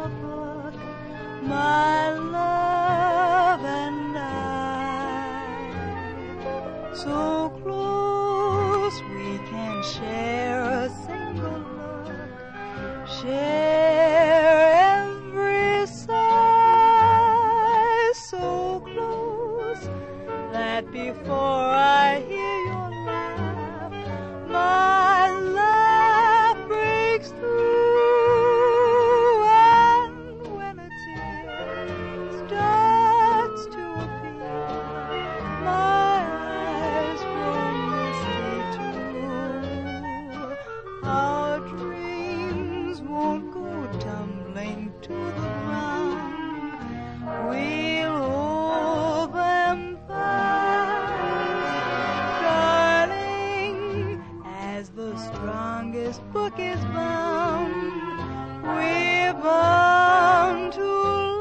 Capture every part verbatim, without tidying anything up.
a book, my love and I, so close we can share a single look, share every sigh, so close that before I hear your laugh, my laugh breaks through, and when a tear starts to appear, my eyes grow misty too. Our dreams won't go tumbling to the ground, we'll hold them fast, darling, as the strongest book is bound. We're bound to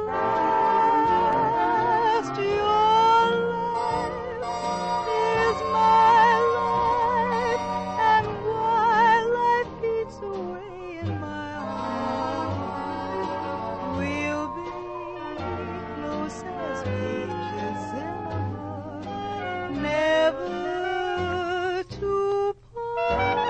last. Your life is my life, and while life beats away in my heart, we'll be close as pages in a book, never to part.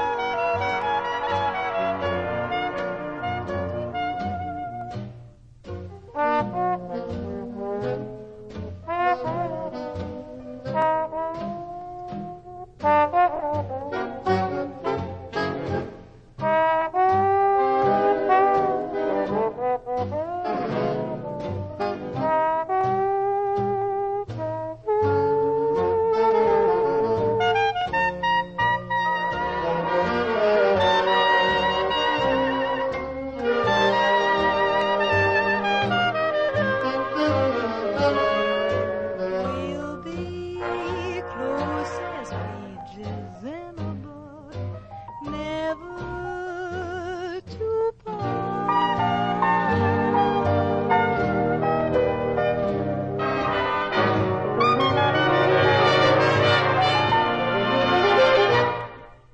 Thank you.